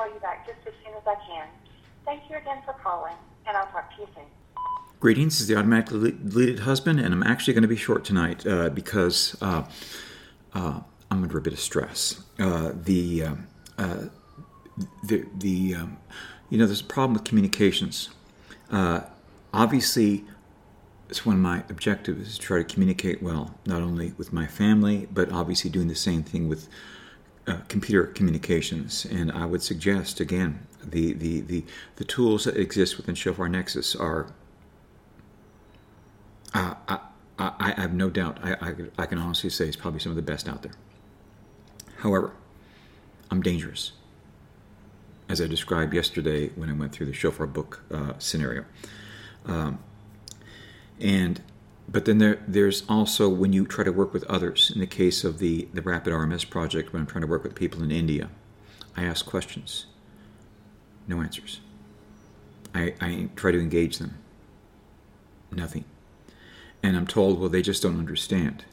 call you back just as soon as I can. Thank you again for calling, and I'll talk to you soon. Greetings, this is the automatically deleted husband, and I'm actually going to be short tonight because I'm under a bit of stress. There's a problem with communications. Obviously, it's one of my objectives is to try to communicate well, not only with my family, but obviously doing the same thing with computer communications. And I would suggest, again, the tools that exist within Shofar Nexus are, I have no doubt, I can honestly say it's probably some of the best out there. However, I'm dangerous, as I described yesterday when I went through the Shofar book scenario. But then there's also when you try to work with others. In the case of the Rapid RMS project, when I'm trying to work with people in India, I ask questions, no answers. I try to engage them, nothing. And I'm told, well, they just don't understand.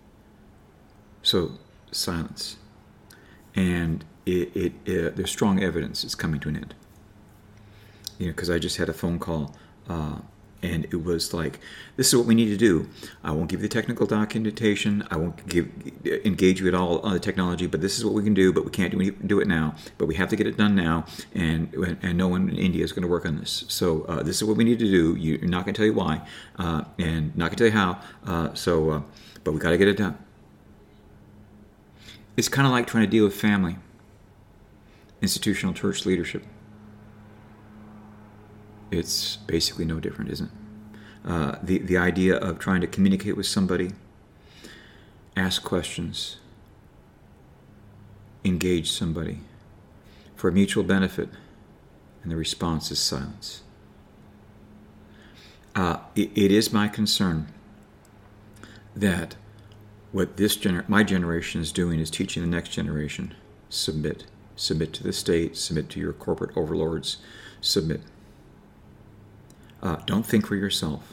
So silence. And there's strong evidence it's coming to an end. Because I just had a phone call. And it was like, this is what we need to do. I won't give you the technical documentation. I won't engage you at all on the technology, but this is what we can do, but we can't do it now. But we have to get it done now, and no one in India is going to work on this. So this is what we need to do. You're not going to tell you why, and not going to tell you how, but we got to get it done. It's kind of like trying to deal with family, institutional church leadership. It's basically no different, isn't it? The idea of trying to communicate with somebody, ask questions, engage somebody for mutual benefit, and the response is silence. It is my concern that what my generation is doing is teaching the next generation, submit to the state, submit to your corporate overlords, submit. Don't think for yourself.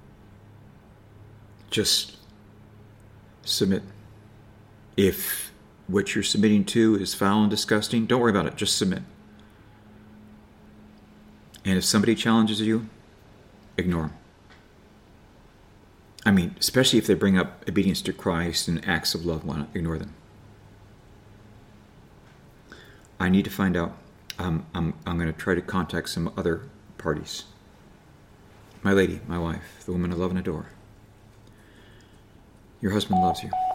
Just submit. If what you're submitting to is foul and disgusting, don't worry about it. Just submit. And if somebody challenges you, ignore them. I mean, especially if they bring up obedience to Christ and acts of love, why not ignore them? I need to find out. I'm going to try to contact some other parties. My lady, my wife, the woman I love and adore. Your husband loves you.